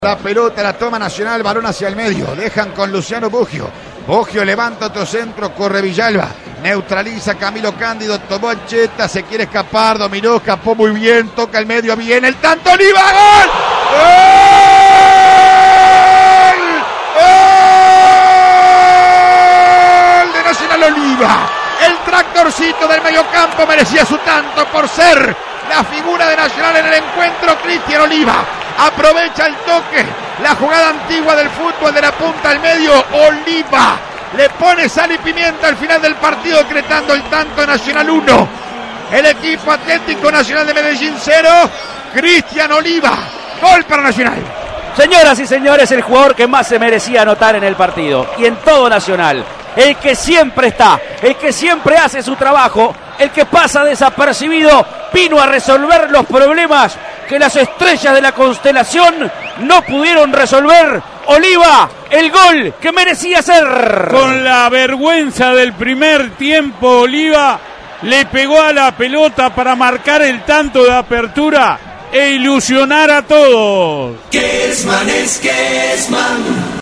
La pelota la toma Nacional, balón hacia el medio, dejan con Luciano Bugio. Bugio levanta otro centro, corre Villalba, neutraliza Camilo Cándido, tomó Ancheta, se quiere escapar, dominó, escapó muy bien, toca el medio, viene el tanto, Oliva, ¡gol! ¡Gol de Nacional Oliva! El tractorcito del mediocampo merecía su tanto por ser la figura de Nacional en el encuentro. Cristian Oliva aprovecha el toque, la jugada antigua del fútbol de la punta al medio. Oliva le pone sal y pimienta al final del partido, decretando el tanto. Nacional 1, el equipo Atlético Nacional de Medellín 0. Cristian Oliva, gol para Nacional. Señoras y señores, el jugador que más se merecía anotar en el partido y en todo Nacional, el que siempre está, el que siempre hace su trabajo, el que pasa desapercibido, vino a resolver los problemas que las estrellas de la constelación no pudieron resolver. Oliva, el gol que merecía ser. Con la vergüenza del primer tiempo, Oliva le pegó a la pelota para marcar el tanto de apertura e ilusionar a todos. Kessman es Kessman.